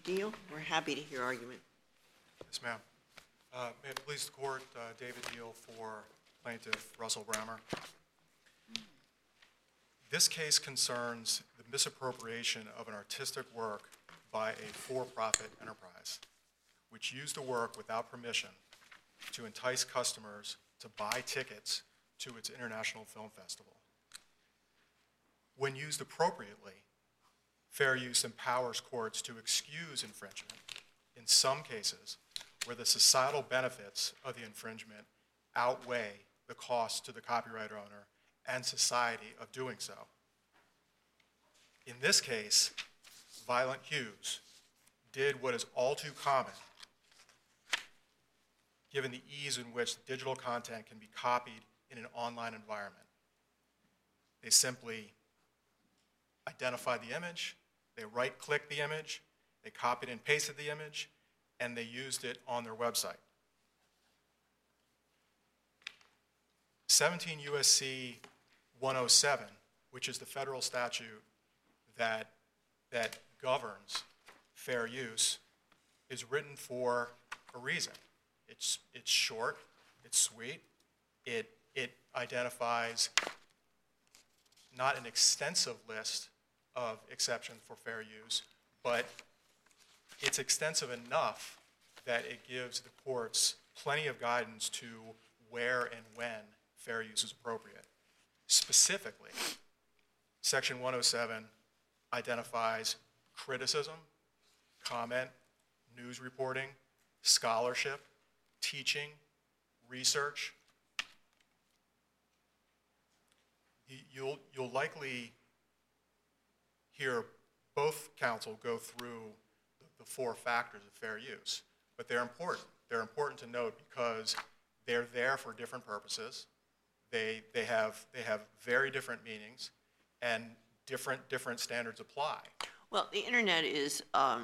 Deal. We're happy to hear argument. Yes, ma'am. May it please the court, David Deal for plaintiff Russell Brammer. This case concerns the misappropriation of an artistic work by a for-profit enterprise, which used the work without permission to entice customers to buy tickets to its International Film Festival. When used appropriately, fair use empowers courts to excuse infringement in some cases where the societal benefits of the infringement outweigh the cost to the copyright owner and society of doing so. In this case, Violent Hughes did what is all too common given the ease in which digital content can be copied in an online environment. They simply identified the image, they right-clicked the image, they copied and pasted the image, and they used it on their website. 17 U.S.C. 107, which is the federal statute that governs fair use, is written for a reason. It's short, it's sweet, it identifies not an extensive list of exceptions for fair use, but it's extensive enough that it gives the courts plenty of guidance to where and when fair use is appropriate. Specifically, Section 107 identifies criticism, comment, news reporting, scholarship, teaching, research. You'll likely hear both counsel go through the four factors of fair use, but they're important. They're important to note because they're there for different purposes. They have very different meanings, and different standards apply. Well, the internet is a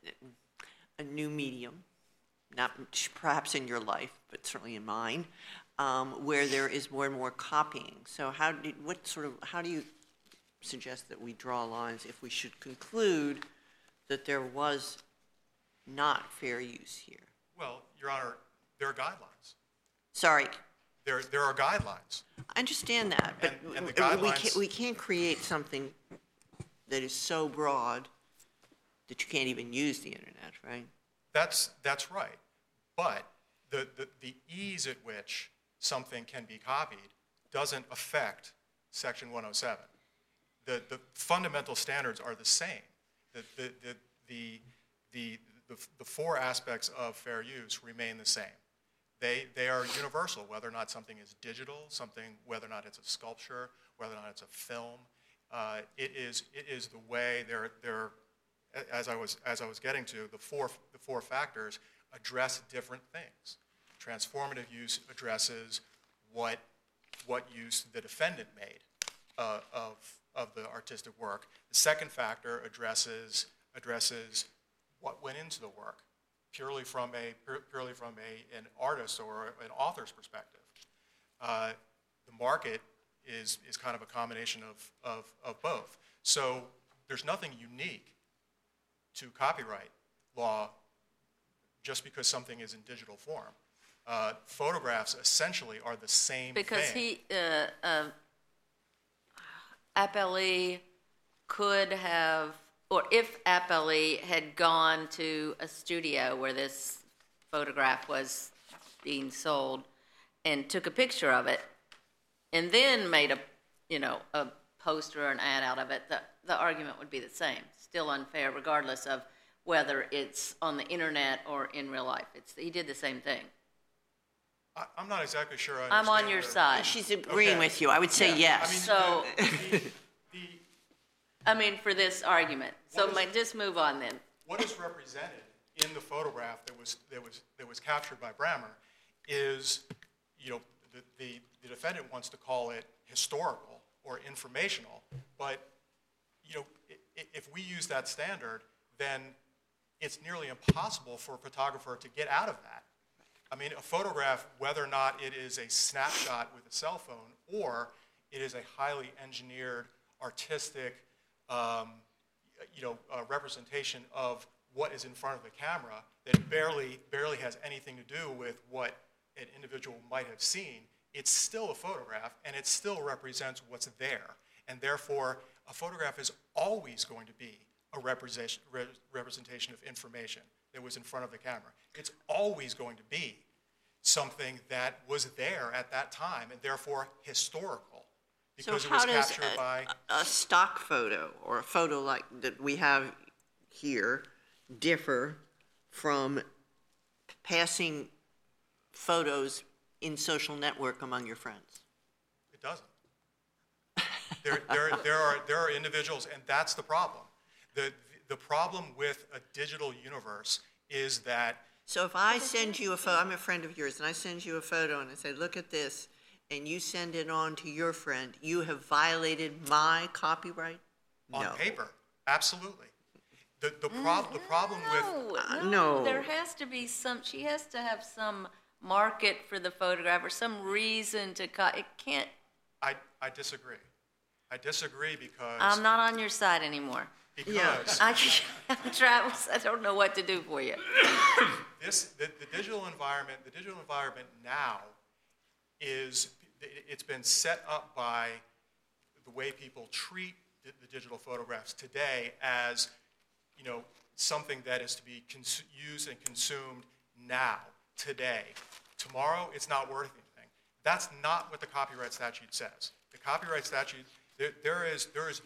new medium, not perhaps in your life, but certainly in mine, where there is more and more copying. So how do you suggest that we draw lines if we should conclude that there was not fair use here? Well, Your Honor, there are guidelines. Sorry. There are guidelines. I understand that, but and the guidelines, we can't create something that is so broad that you can't even use the internet, right? That's right. But the ease at which something can be copied doesn't affect Section 107. The fundamental standards are the same. The four aspects of fair use remain the same. They are universal, whether or not something is digital, whether or not it's a sculpture, whether or not it's a film. It is the way they're as I was getting to, the four factors address different things. Transformative use addresses what use the defendant made of the artistic work. The second factor addresses what went into the work, purely from an artist or an author's perspective. The market is kind of a combination of both. So there's nothing unique to copyright law just because something is in digital form. Photographs essentially are the same thing. Because Appellee could have, or if Appellee had gone to a studio where this photograph was being sold and took a picture of it and then made a poster or an ad out of it, the argument would be the same. Still unfair regardless of whether it's on the internet or in real life. He did the same thing. I'm not exactly sure I I'm understand. on your side. She's agreeing with you. I would say yes. I mean, for this argument. So just move on then. What is represented in the photograph that was captured by Brammer is, the defendant wants to call it historical or informational, but if we use that standard, then it's nearly impossible for a photographer to get out of that. I mean, a photograph, whether or not it is a snapshot with a cell phone or it is a highly engineered, artistic, representation of what is in front of the camera that barely has anything to do with what an individual might have seen, it's still a photograph, and it still represents what's there. And therefore, a photograph is always going to be a representation of information that was in front of the camera. It's always going to be something that was there at that time, and therefore historical, because it was captured by... a stock photo or a photo like that we have here differ from passing photos in social network among your friends? It doesn't. There are individuals, and that's the problem. The problem with a digital universe is that... So if I send you a photo, I'm a friend of yours, and I send you a photo and I say, look at this, and you send it on to your friend, you have violated my copyright? On No. paper, absolutely. The problem with... No. There has to be some, she has to have some market for the photograph or some reason to it can't... I disagree. I disagree because... I'm not on your side anymore. Because I don't know what to do for you. the digital environment now it's been set up by the way people treat the digital photographs today as, something that is to be used and consumed now, today. Tomorrow, it's not worth anything. That's not what the copyright statute says. The copyright statute, there's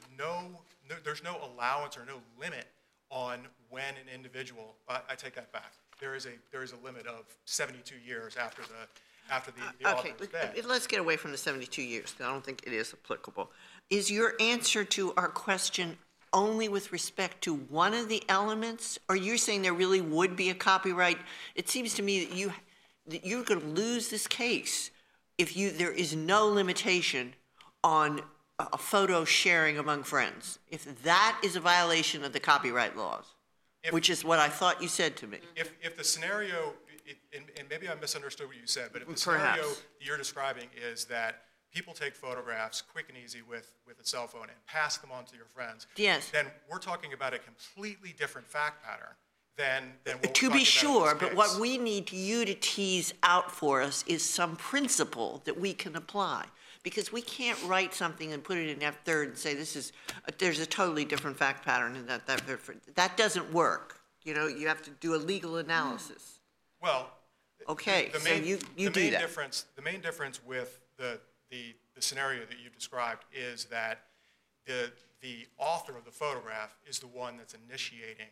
no allowance or no limit on when an individual, I take that back. There is a limit of 72 years after the author Okay, is dead. let's get away from the 72 years, because I don't think it is applicable. Is your answer to our question only with respect to one of the elements? Or you're saying there really would be a copyright? It seems to me that you're going to lose this case if there is no limitation on a photo sharing among friends, if that is a violation of the copyright laws, which is what I thought you said to me. If the scenario, and maybe I misunderstood what you said, but if the scenario you're describing is that people take photographs quick and easy with a cell phone and pass them on to your friends, yes, then we're talking about a completely different fact pattern than what we're to talking be sure, about in this but what case. we need you to tease out for us is some principle that we can apply. Because we can't write something and put it in F3rd and say there's a totally different fact pattern and that doesn't work. You have to do a legal analysis. Well, okay, so you do that. The main difference with the scenario that you described is that the author of the photograph is the one that's initiating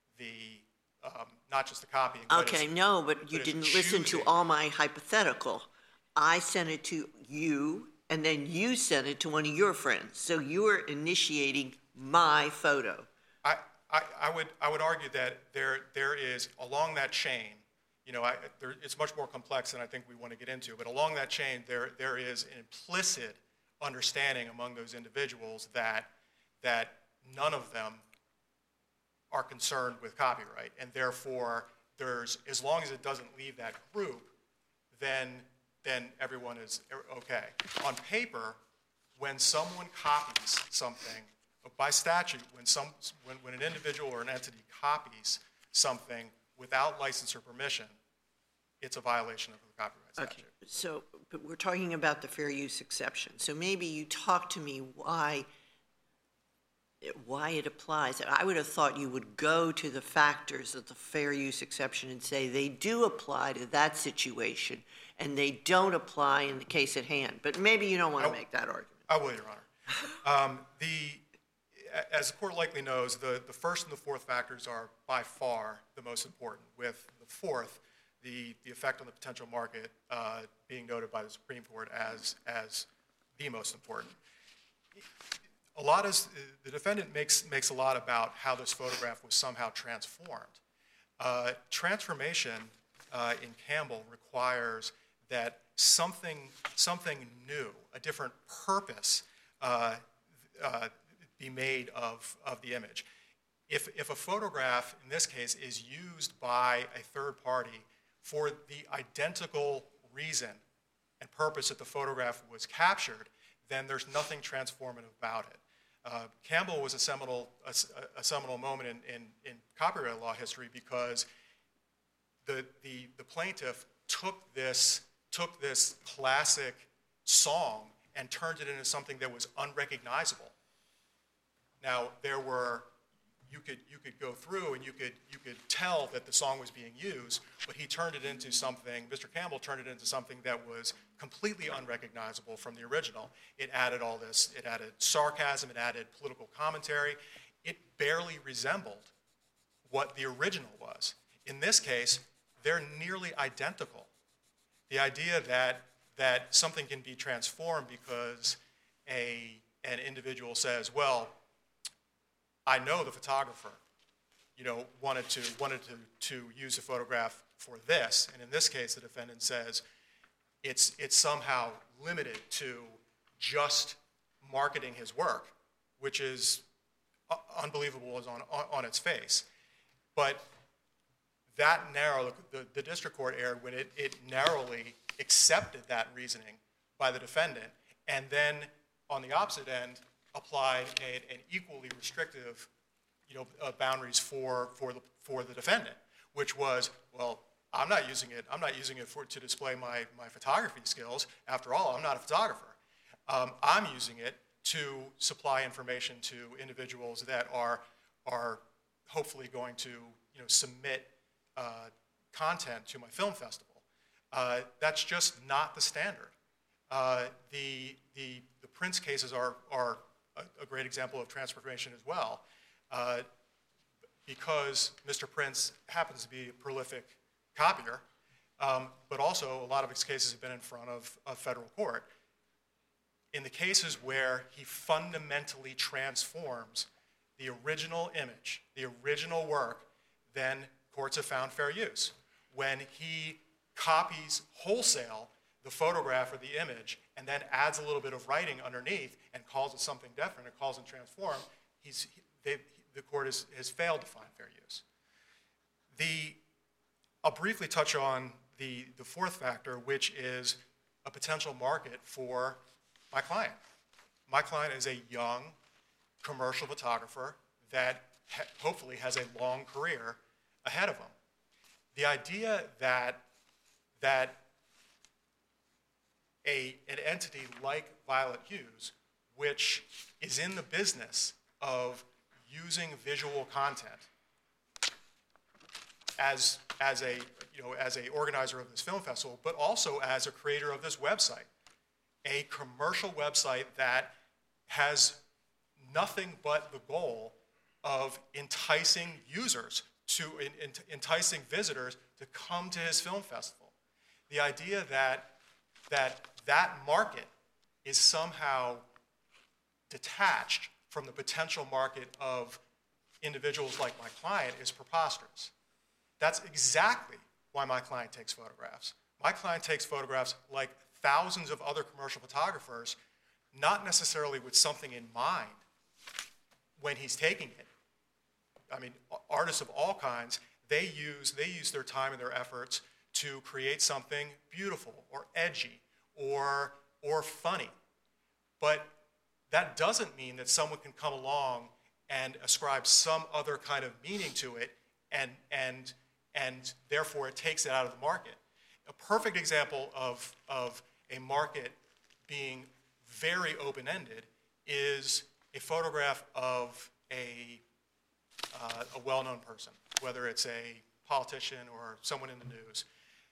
not just the copying. Okay, but you didn't listen to all my hypothetical. I sent it to you, and then you sent it to one of your friends. So you're initiating my photo. I would argue that there is, along that chain, it's much more complex than I think we want to get into, but along that chain, there is an implicit understanding among those individuals that none of them are concerned with copyright, and therefore, as long as it doesn't leave that group, then everyone is okay. On paper, when someone copies something, by statute, when an individual or an entity copies something without license or permission, it's a violation of the copyright statute. Okay, so but we're talking about the fair use exception. So maybe you talk to me why it applies. I would have thought you would go to the factors of the fair use exception and say they do apply to that situation and they don't apply in the case at hand. But maybe you don't want to make that argument. I will, Your Honor. As the court likely knows, the first and the fourth factors are by far the most important, with the fourth, the effect on the potential market being noted by the Supreme Court as the most important. The defendant makes a lot about how this photograph was somehow transformed. Transformation in Campbell requires that something new, a different purpose, be made of the image. If a photograph, in this case, is used by a third party for the identical reason and purpose that the photograph was captured, then there's nothing transformative about it. Campbell was a seminal moment in copyright law history because the plaintiff took this classic song and turned it into something that was unrecognizable. Now you could go through and you could tell that the song was being used, but he turned it into something. Mr. Campbell turned it into something that was completely unrecognizable from the original. It added all this. It added sarcasm. It added political commentary. It barely resembled what the original was. In this case, they're nearly identical. The idea that something can be transformed because an individual says, well, I know the photographer, wanted to use a photograph for this, and in this case, the defendant says it's somehow limited to just marketing his work, which is unbelievable on its face. But that the district court erred when it narrowly accepted that reasoning by the defendant, and then on the opposite end applied an equally restrictive, boundaries for the defendant, which was, well, I'm not using it to display my photography skills. After all, I'm not a photographer. I'm using it to supply information to individuals that are hopefully going to submit content to my film festival. That's just not the standard. The Prince cases are a great example of transformation as well, because Mr. Prince happens to be a prolific copier, but also a lot of his cases have been in front of federal court. In the cases where he fundamentally transforms the original image, the original work, then courts have found fair use. When he copies wholesale the photograph or the image and then adds a little bit of writing underneath and calls it something different and calls it transform, the court has failed to find fair use. I'll briefly touch on the fourth factor, which is a potential market for my client. My client is a young commercial photographer that hopefully has a long career ahead of him. The idea that an entity like Violet Hughes, which is in the business of using visual content as a organizer of this film festival, but also as a creator of this website, a commercial website that has nothing but the goal of enticing users enticing visitors to come to his film festival. The idea that market is somehow detached from the potential market of individuals like my client is preposterous. That's exactly why my client takes photographs. My client takes photographs like thousands of other commercial photographers, not necessarily with something in mind when he's taking it. I mean, artists of all kinds, they use their time and their efforts to create something beautiful or edgy or funny. But that doesn't mean that someone can come along and ascribe some other kind of meaning to it and therefore it takes it out of the market. A perfect example of a market being very open-ended is a photograph of a well-known person, whether it's a politician or someone in the news.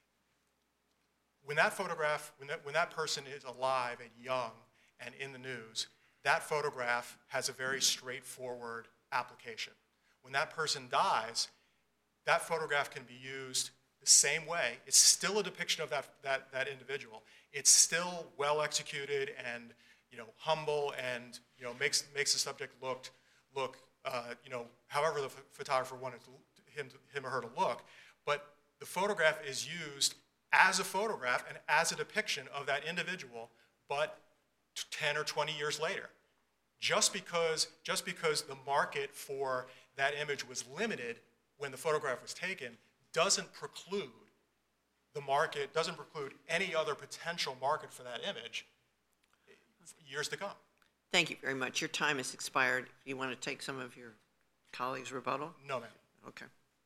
When that photograph, when that person is alive and young and in the news, that photograph has a very straightforward application. When that person dies, that photograph can be used the same way. It's still a depiction of that individual. It's still well executed and humble and makes the subject look however the photographer wanted him or her to look. But the photograph is used as a photograph and as a depiction of that individual, but 10 or 20 years later. Just because the market for that image was limited when the photograph was taken doesn't preclude any other potential market for that image years to come. Thank you very much. Your time has expired. If you want to take some of your colleagues' rebuttal? No, ma'am. Okay.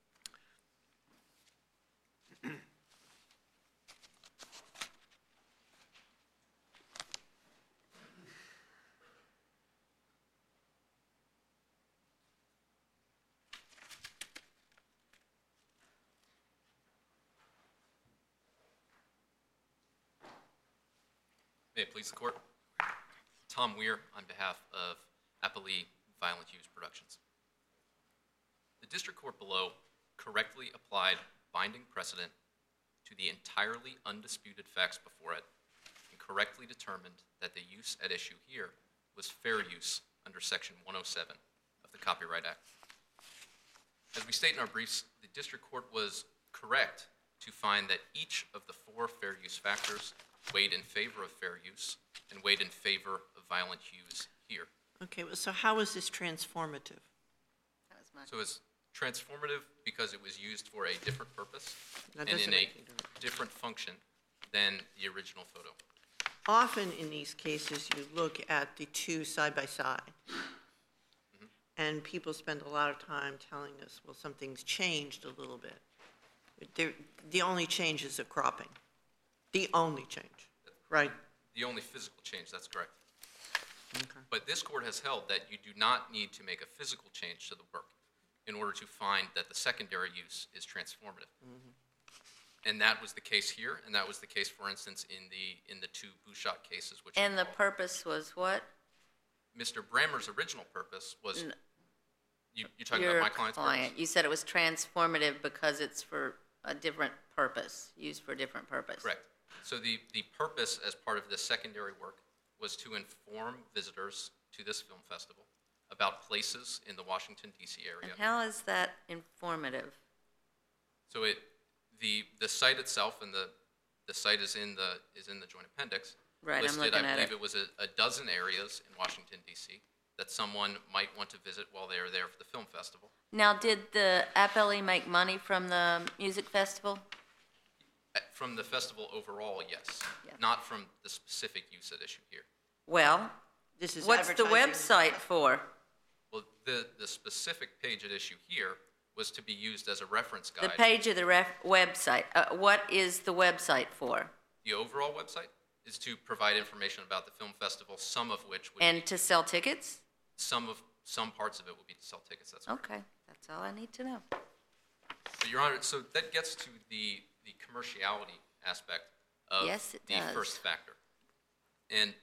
May it please the court. Tom Weir on behalf of Appali Violent Hughes Productions. The district court below correctly applied binding precedent to the entirely undisputed facts before it and correctly determined that the use at issue here was fair use under Section 107 of the Copyright Act. As we state in our briefs, the district court was correct to find that each of the 4 fair use factors weighed in favor of fair use and weighed in favor of violent hues here. Okay, well, so how is this transformative? That was my So it's transformative because it was used for a different purpose That and doesn't in a make any difference. different function than the original photo. Often in these cases, you look at the two side by side. And people spend a lot of time telling us, well, something's changed a little bit. The only change is the cropping. The only change, right? The only physical change, that's correct. Okay. But this court has held that you do not need to make a physical change to the work in order to find that the secondary use is transformative. And that was the case here, and that was the case, for instance, in the 2 Bouchot cases, which And the involved- purpose was what? Mr. Brammer's original purpose was, N- you're talking Your about my client's client. purpose? You said it was transformative because it's for a different purpose, used for a different purpose. Correct. So the purpose as part of this secondary work was to inform visitors to this film festival about places in the Washington, D.C. area. And how is that informative? So the site itself, and the site is in the joint appendix. Right, I'm listed, looking at I believe it. it was a dozen areas in Washington, D.C. that someone might want to visit while they are there for the film festival. Now, did the appellee make money from the music festival? From the festival overall, yes. Yeah. Not from the specific use at issue here. Well, This is what's the advertising. website for? Well, the specific page at issue here was to be used as a reference The guide. page of the website. What is the website for? The overall website is to provide information about the film festival, some of which would And to sell tickets? some parts of it will be to sell tickets. That's correct. Okay, that's all I need to know. But Your Honor, so that gets to the commerciality aspect of Yes, it the does. first factor. And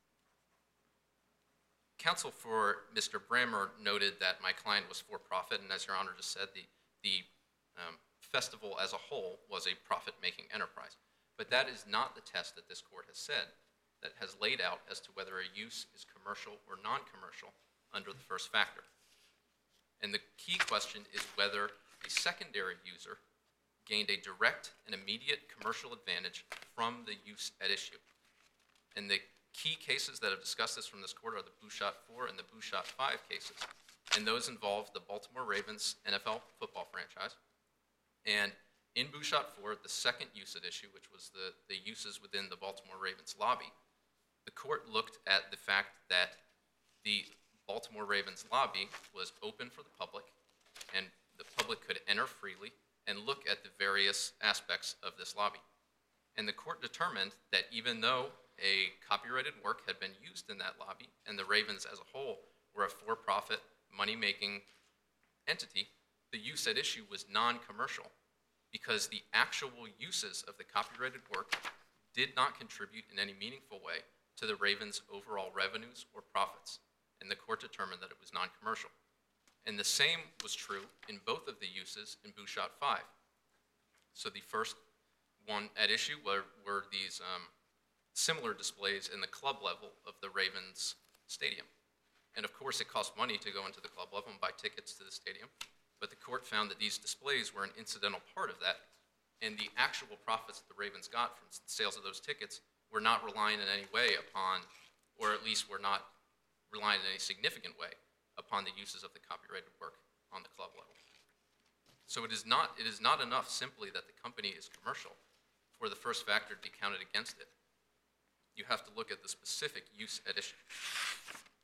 counsel for Mr. Brammer noted that my client was for profit, and as Your Honor just said, the festival as a whole was a profit-making enterprise. But that is not the test that this court has said, that has laid out as to whether a use is commercial or non-commercial under the first factor. And the key question is whether the secondary user gained a direct and immediate commercial advantage from the use at issue. And the key cases that have discussed this from this court are the Bouchot 4 and the Bouchot 5 cases. And those involve the Baltimore Ravens NFL football franchise. And in Bouchot 4, the second use at issue, which was the uses within the Baltimore Ravens lobby, the court looked at the fact that the Baltimore Ravens lobby was open for the public, and the public could enter freely and look at the various aspects of this lobby. And the court determined that even though a copyrighted work had been used in that lobby, and the Ravens as a whole were a for-profit, money-making entity, the use at issue was non-commercial because the actual uses of the copyrighted work did not contribute in any meaningful way to the Ravens' overall revenues or profits, and the court determined that it was non-commercial. And the same was true in both of the uses in Bouchot 5. So the first one at issue were these similar displays in the club level of the Ravens stadium. And of course, it cost money to go into the club level and buy tickets to the stadium, but the court found that these displays were an incidental part of that, and the actual profits that the Ravens got from sales of those tickets were not relying in any way upon, or at least were not relying in any significant way upon the uses of the copyrighted work on the club level. So it is not enough simply that the company is commercial for the first factor to be counted against it. You have to look at the specific use at issue.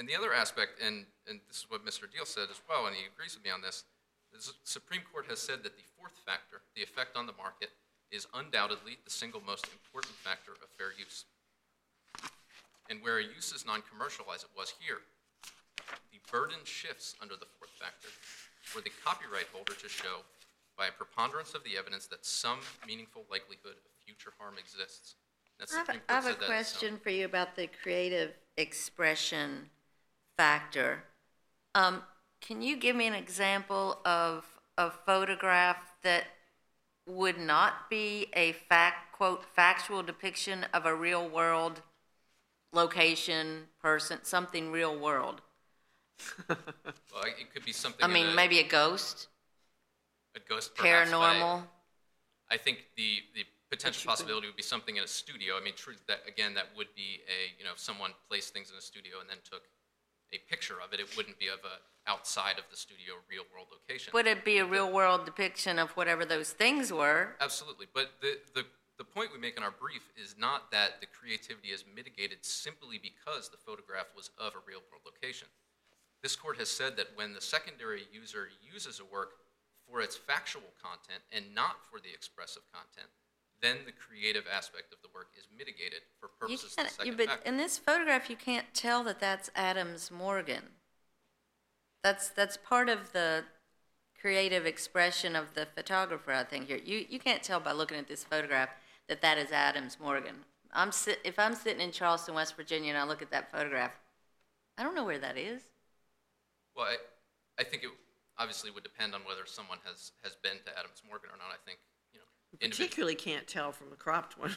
And the other aspect, and this is what Mr. Deal said as well, and he agrees with me on this, the Supreme Court has said that the fourth factor, the effect on the market, is undoubtedly the single most important factor of fair use. And where a use is non-commercial, as it was here, the burden shifts under the fourth factor for the copyright holder to show by a preponderance of the evidence that some meaningful likelihood of future harm exists. That's I have a question for you about the creative expression factor. Can you give me an example of a photograph that would not be a quote, factual depiction of a real world location, person, something real world? Well, it could be something. Maybe a ghost? A ghost, perhaps. Paranormal? I think the potential possibility would be something in a studio. I mean, true, that again, that would be if someone placed things in a studio and then took a picture of it, it wouldn't be of a outside of the studio real world location. Would it be a real world depiction of whatever those things were? Absolutely. But the point we make in our brief is not that the creativity is mitigated simply because the photograph was of a real world location. This court has said that when the secondary user uses a work for its factual content and not for the expressive content, then the creative aspect of the work is mitigated for purposes of the second But factor. in this photograph, you can't tell that that's Adams Morgan. That's part of the creative expression of the photographer, I think, here. You can't tell by looking at this photograph that that is Adams Morgan. If I'm sitting in Charleston, West Virginia, and I look at that photograph, I don't know where that is. Well, I think it obviously would depend on whether someone has been to Adams Morgan or not. I think, Particularly can't tell from the cropped one.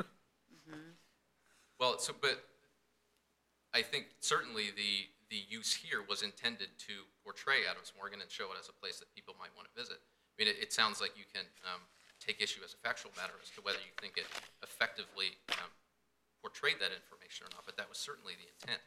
Well, but I think certainly the use here was intended to portray Adams Morgan and show it as a place that people might want to visit. I mean, it sounds like you can take issue as a factual matter as to whether you think it effectively portrayed that information or not, but that was certainly the intent.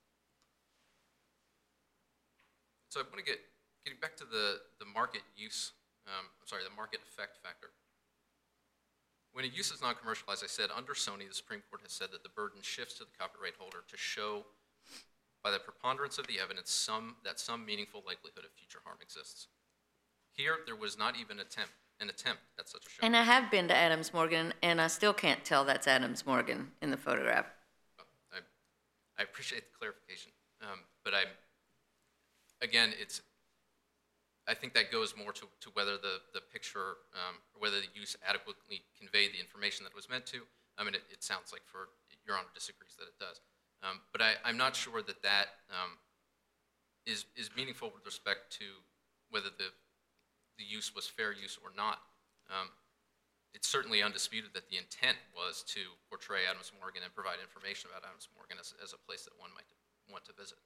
So I want to getting back to the market use, the market effect factor. When a use is non-commercial, as I said, under Sony, the Supreme Court has said that the burden shifts to the copyright holder to show by the preponderance of the evidence that some meaningful likelihood of future harm exists. Here, there was not even an attempt at such a showing. And I have been to Adams Morgan, and I still can't tell that's Adams Morgan in the photograph. I appreciate the clarification, but I think that goes more to whether the picture or whether the use adequately conveyed the information that it was meant to. I mean, it sounds like Your Honor disagrees that it does. But I'm not sure that is meaningful with respect to whether the use was fair use or not. It's certainly undisputed that the intent was to portray Adams Morgan and provide information about Adams Morgan as a place that one might want to visit.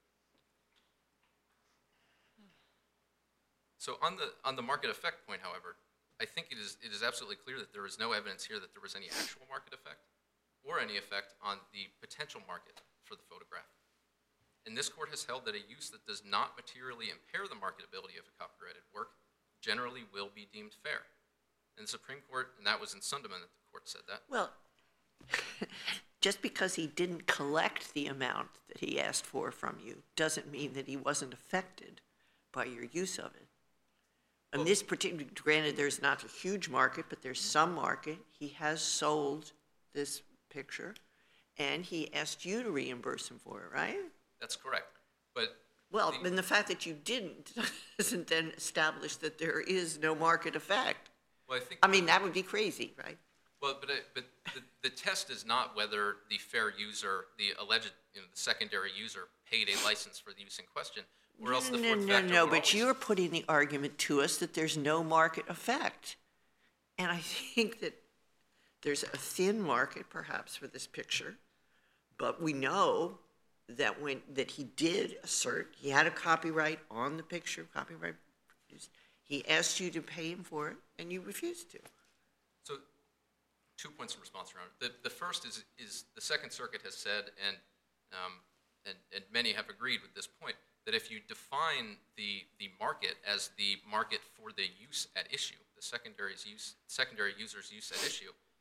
So on the market effect point, however, I think it is absolutely clear that there is no evidence here that there was any actual market effect or any effect on the potential market for the photograph. And this court has held that a use that does not materially impair the marketability of a copyrighted work generally will be deemed fair. And the Supreme Court, and that was in Sunderman that the court said that. Well, just because he didn't collect the amount that he asked for from you doesn't mean that he wasn't affected by your use of it. In this particular, granted, there's not a huge market, but there's some market. He has sold this picture, and he asked you to reimburse him for it, right? That's correct. But well, then the fact that you didn't doesn't then establish that there is no market effect. Well, I mean, that would be crazy, right? Well, but the test is not whether the fair user, the alleged, the secondary user, paid a license for the use in question, or else the fourth factor No, would but always... you're putting the argument to us that there's no market effect. And I think that there's a thin market, perhaps, for this picture, but we know that that he did assert he had a copyright on the picture, copyright. He asked you to pay him for it, and you refused to. So, 2 points in response, Your Honor. The first is the Second Circuit has said, and many have agreed with this point, that if you define the market as the market for the use at issue, the secondary user's use at issue,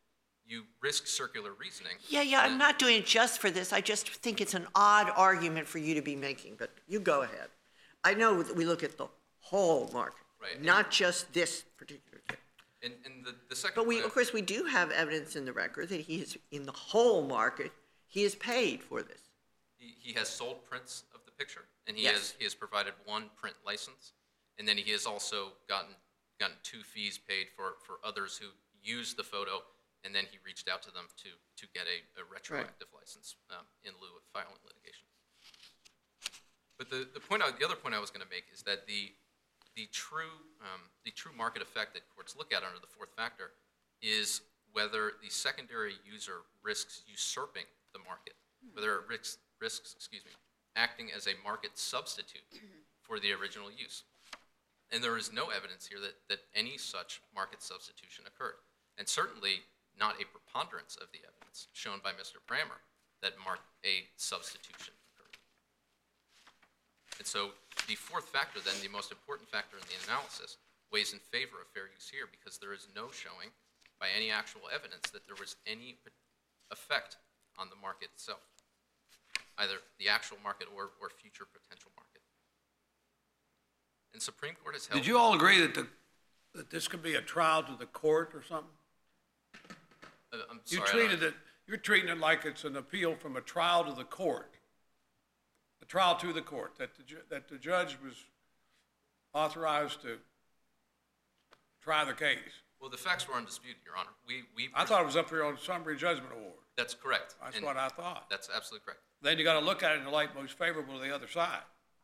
you risk circular reasoning. Yeah, I'm not doing it just for this. I just think it's an odd argument for you to be making, but you go ahead. I know that we look at the whole market, Right. not just this particular thing. And the second But point, of course, we do have evidence in the record that he is, in the whole market, he is paid for this. he has sold prints of the picture, and he Yes. has provided one print license, and then he has also gotten 2 fees paid for others who used the photo, and then he reached out to them to get a retroactive license in lieu of filing litigation. But the other point I was going to make is that the true market effect that courts look at under the fourth factor is whether the secondary user risks usurping the market, whether it risks acting as a market substitute for the original use. And there is no evidence here that any such market substitution occurred, and certainly not a preponderance of the evidence shown by Mr. Brammer that a substitution occurred. And so the fourth factor, then, the most important factor in the analysis, weighs in favor of fair use here because there is no showing by any actual evidence that there was any effect on the market itself, either the actual market or future potential market. And Supreme Court has held... Did you all agree that this could be a trial to the court or something? I'm sorry, You're treating it like it's an appeal from a trial to the court. A trial to the court, that the judge was authorized to try the case. Well, the facts were undisputed, Your Honor. I thought it was up here on summary judgment award. That's correct. That's And what I thought. That's absolutely correct. Then you got to look at it in the light most favorable to the other side.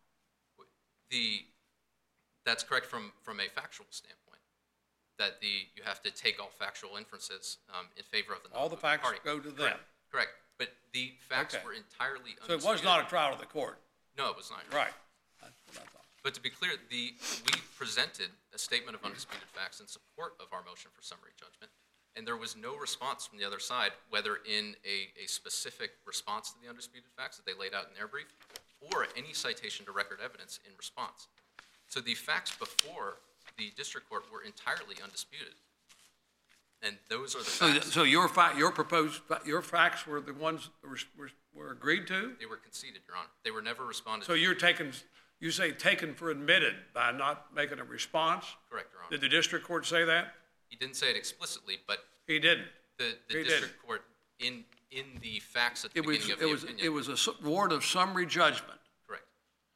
That's correct from a factual standpoint, that you have to take all factual inferences in favor of the All the non-moving facts party. go to them. Correct. But the facts Okay. were entirely So undisputed. it was not a trial to the court. No, it was not. Your Honor. Right. That's what I thought. But to be clear, we presented a statement of undisputed facts in support of our motion for summary judgment, and there was no response from the other side, whether in a specific response to the undisputed facts that they laid out in their brief, or any citation to record evidence in response. So the facts before the district court were entirely undisputed, and those are the facts. So your facts were the ones that were agreed to? They were conceded, Your Honor. They were never responded So to. you say taken for admitted by not making a response? Correct, Your Honor. Did the district court say that? He didn't say it explicitly, but He didn't. the He district court, in the facts at the beginning of the opinion. It was a award of summary judgment. Correct.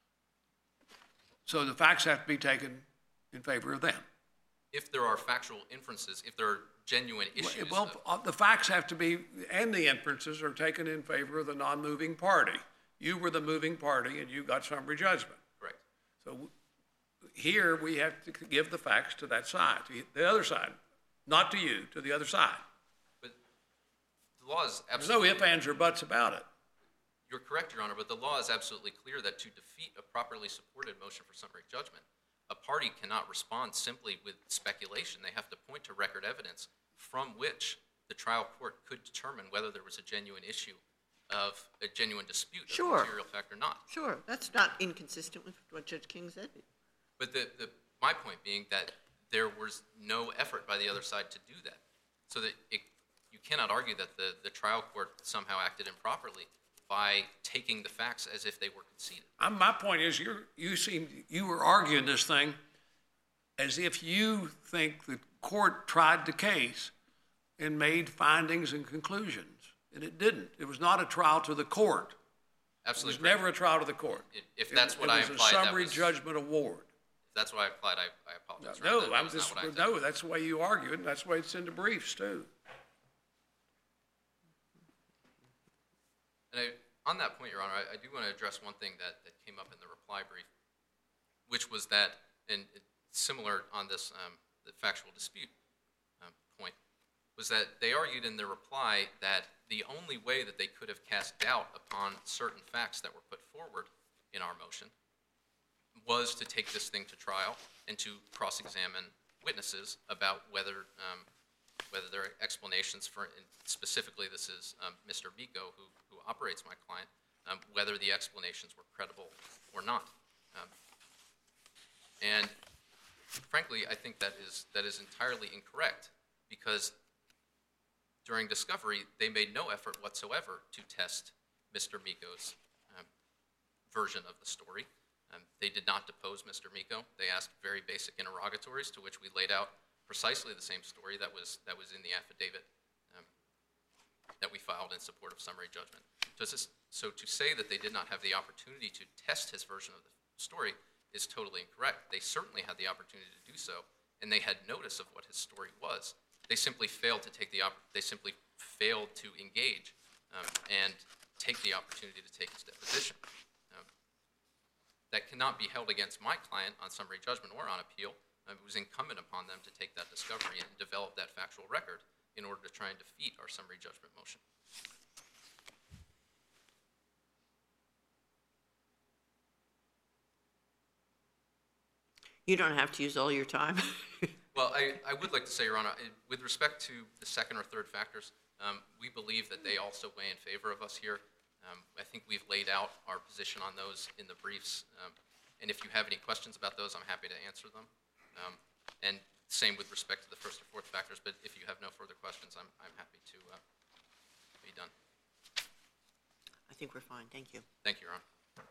So the facts have to be taken in favor of them. If there are factual inferences, if there are genuine issues. Well, the facts have to be, and the inferences are taken in favor of the non-moving party. You were the moving party, and you got summary judgment. Correct. So here, we have to give the facts to that side, to the other side, not to you, to the other side. But the law is There's no absolutely. ifs, ands, or buts about it. You're correct, Your Honor, but the law is absolutely clear that to defeat a properly supported motion for summary judgment, a party cannot respond simply with speculation. They have to point to record evidence from which the trial court could determine whether there was a genuine issue of a genuine dispute of Sure. a material fact or not. Sure, that's not inconsistent with what Judge King said. But my point being that there was no effort by the other side to do that. So that you cannot argue that the trial court somehow acted improperly by taking the facts as if they were conceded. My point is, you were arguing this thing as if you think the court tried the case and made findings and conclusions, and it didn't. It was not a trial to the court. It Absolutely was correct. never a trial to the court. If that's what I It was implied, a that summary was- judgment award. If that's what I implied, I apologize. Your Honor. No, That was not what I intended. no, that's the way you argued, and that's the way it's in the briefs, too. And on that point, Your Honor, I do want to address one thing that came up in the reply brief, which was that, and it's similar on this the factual dispute point, was that they argued in their reply that the only way that they could have cast doubt upon certain facts that were put forward in our motion was to take this thing to trial and to cross-examine witnesses about whether there are explanations for, and specifically this is Mr. Miko, who operates my client, whether the explanations were credible or not. And frankly, I think that is entirely incorrect, because during discovery, they made no effort whatsoever to test Mr. Miko's version of the story. They did not depose Mr. Miko. They asked very basic interrogatories to which we laid out precisely the same story that was in the affidavit that we filed in support of summary judgment. So to say that they did not have the opportunity to test his version of the story is totally incorrect. They certainly had the opportunity to do so, and they had notice of what his story was. They simply failed to engage and take the opportunity to take his deposition. That cannot be held against my client on summary judgment or on appeal. It was incumbent upon them to take that discovery and develop that factual record in order to try and defeat our summary judgment motion. You don't have to use all your time. Well, I would like to say, Your Honor, with respect to the second or third factors, we believe that they also weigh in favor of us here. I think we've laid out our position on those in the briefs, and if you have any questions about those, I'm happy to answer them. And same with respect to the first or fourth factors, but if you have no further questions, I'm happy to be done. I think we're fine. Thank you. Thank you, Your Honor.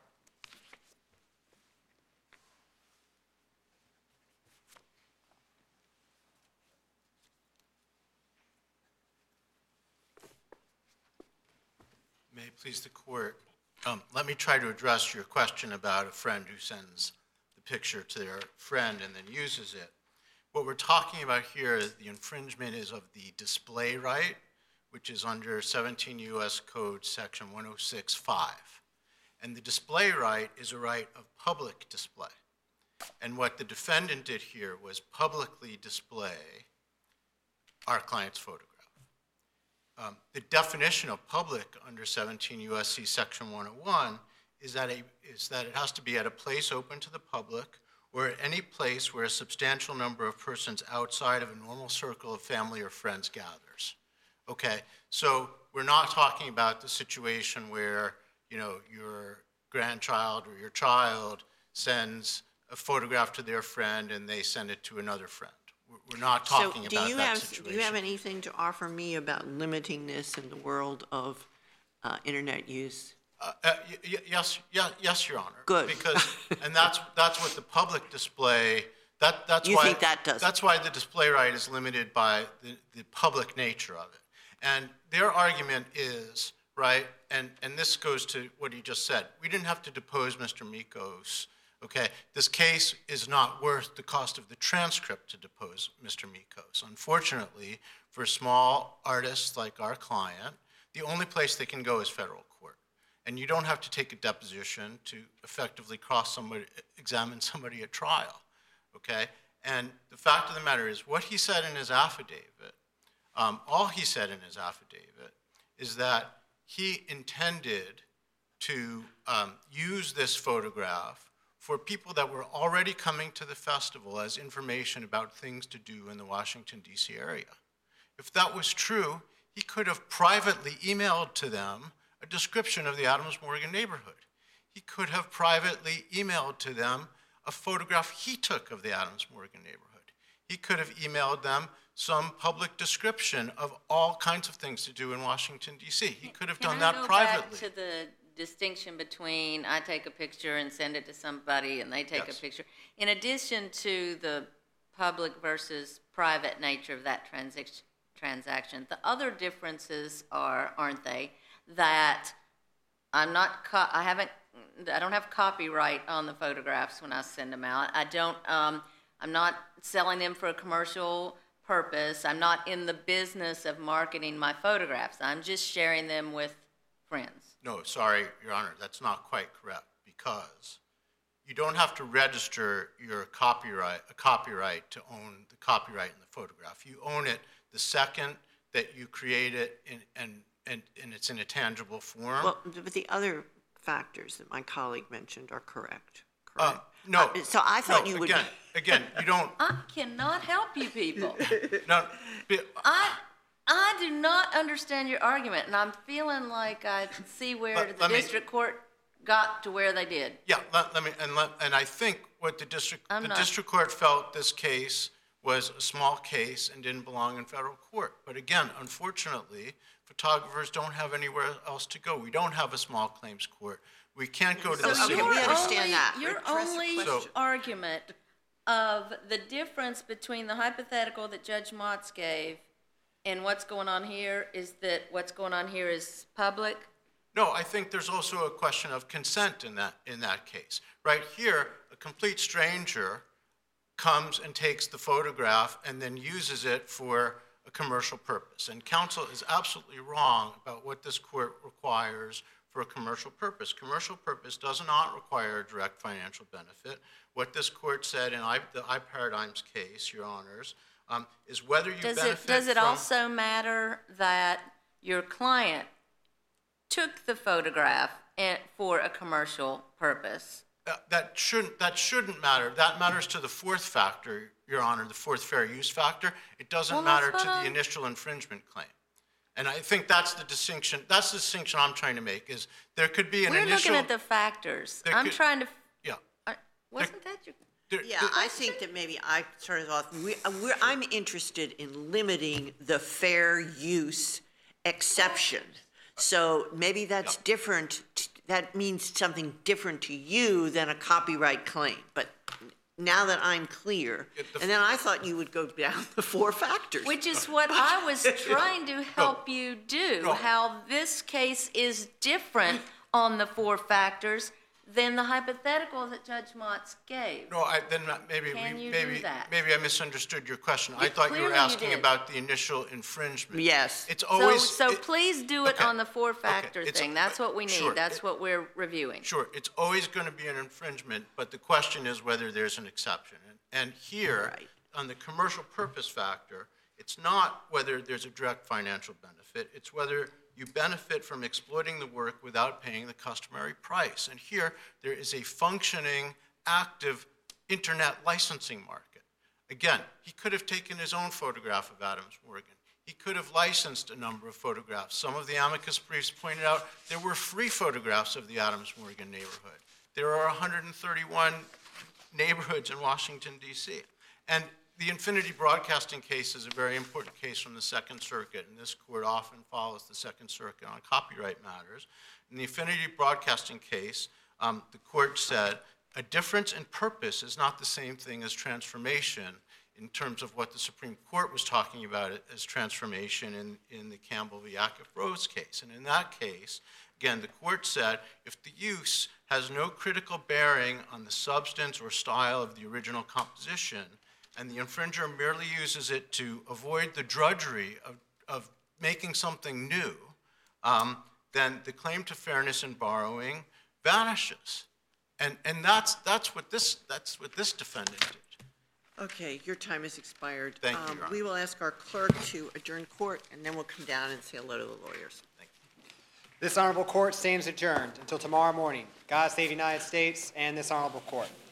May it please the court, let me try to address your question about a friend who sends the picture to their friend and then uses it. What we're talking about here is the infringement is of the display right, which is under 17 U.S. Code section 106.5. And the display right is a right of public display. And what the defendant did here was publicly display our client's photograph. The definition of public under 17 U.S.C. section 101 is that it has to be at a place open to the public or at any place where a substantial number of persons outside of a normal circle of family or friends gathers. Okay, so we're not talking about the situation where, you know, your grandchild or your child sends a photograph to their friend and they send it to another friend. We're not talking about that situation. Do you have anything to offer me about limiting this in the world of internet use? Yes, Your Honor. Good. Because, and that's what the public display, that's You why. think that does? That's why the display right is limited by the public nature of it. And their argument is, right, and this goes to what he just said, we didn't have to depose Mr. Mikos. Okay, this case is not worth the cost of the transcript to depose Mr. Mikos. Unfortunately, for small artists like our client, the only place they can go is federal court. And you don't have to take a deposition to effectively examine somebody at trial, okay? And the fact of the matter is, what he said in his affidavit, all he said in his affidavit is that he intended to use this photograph for people that were already coming to the festival as information about things to do in the Washington, D.C. area. If that was true, he could have privately emailed to them a description of the Adams Morgan neighborhood. He could have privately emailed to them a photograph he took of the Adams Morgan neighborhood. He could have emailed them some public description of all kinds of things to do in Washington, D.C. He could have done that privately. Can I go back to the distinction between I take a picture and send it to somebody and they take Yes. a picture? In addition to the public versus private nature of that transaction, the other differences are, aren't they, that I don't have copyright on the photographs when I send them out. I'm not selling them for a commercial purpose. I'm not in the business of marketing my photographs. I'm just sharing them with friends. No, sorry, Your Honor, that's not quite correct, because you don't have to register your copyright to own the copyright in the photograph. You own it the second that you create it and it's in a tangible form. Well, but the other factors that my colleague mentioned are correct. No. So I thought you would. Again, you don't. I cannot help you people. No. I do not understand your argument, and I'm feeling like I see where the district court got to where they did. Yeah, let me, and I think what the district court felt this case was a small case and didn't belong in federal court. But again, unfortunately, photographers don't have anywhere else to go. We don't have a small claims court. We can't go to the So, okay, city we court. understand that. Your Address the only question. argument of the difference between the hypothetical that Judge Motz gave and what's going on here is that what's going on here is public? No, I think there's also a question of consent in that case. Right here, a complete stranger comes and takes the photograph and then uses it for a commercial purpose. And counsel is absolutely wrong about what this court requires for a commercial purpose. Commercial purpose does not require a direct financial benefit. What this court said in the iParadigms case, Your Honors, is whether you benefit from... Does it also matter that your client took the photograph for a commercial purpose? That shouldn't matter. That matters to the fourth factor, Your Honor, the fourth fair use factor. It doesn't matter to the initial infringement claim. And I think that's the distinction I'm trying to make, is there could be an initial... We're looking at the factors. I'm trying to... Yeah. Wasn't that your... Yeah, I think that maybe I started off, I'm interested in limiting the fair use exception. So maybe that's different, that means something different to you than a copyright claim. But now that I'm clear, and then I thought you would go down the four factors. Which is what I was trying to help you do, how this case is different on the four factors than the hypothetical that Judge Motz gave. No, maybe I misunderstood your question. I thought you were asking about the initial infringement. Yes. It's always... So please do it okay, on the four-factor okay, thing. That's what we need. sure, That's what we're reviewing. Sure, it's always going to be an infringement, but the question is whether there's an exception. And here, Right. on the commercial purpose factor, it's not whether there's a direct financial benefit, it's whether you benefit from exploiting the work without paying the customary price. And here, there is a functioning, active internet licensing market. Again, he could have taken his own photograph of Adams Morgan. He could have licensed a number of photographs. Some of the amicus briefs pointed out there were free photographs of the Adams Morgan neighborhood. There are 131 neighborhoods in Washington, D.C. And the Infinity Broadcasting case is a very important case from the Second Circuit, and this court often follows the Second Circuit on copyright matters. In the Infinity Broadcasting case, the court said, a difference in purpose is not the same thing as transformation in terms of what the Supreme Court was talking about as transformation in the Campbell v. Acuff-Rose case. And in that case, again, the court said, if the use has no critical bearing on the substance or style of the original composition, and the infringer merely uses it to avoid the drudgery of making something new, then the claim to fairness in borrowing vanishes. And that's what this defendant did. Okay, your time has expired. Thank you, Your Honor. We will ask our clerk to adjourn court, and then we'll come down and say hello to the lawyers. Thank you. This honorable court stands adjourned until tomorrow morning. God save the United States and this honorable court.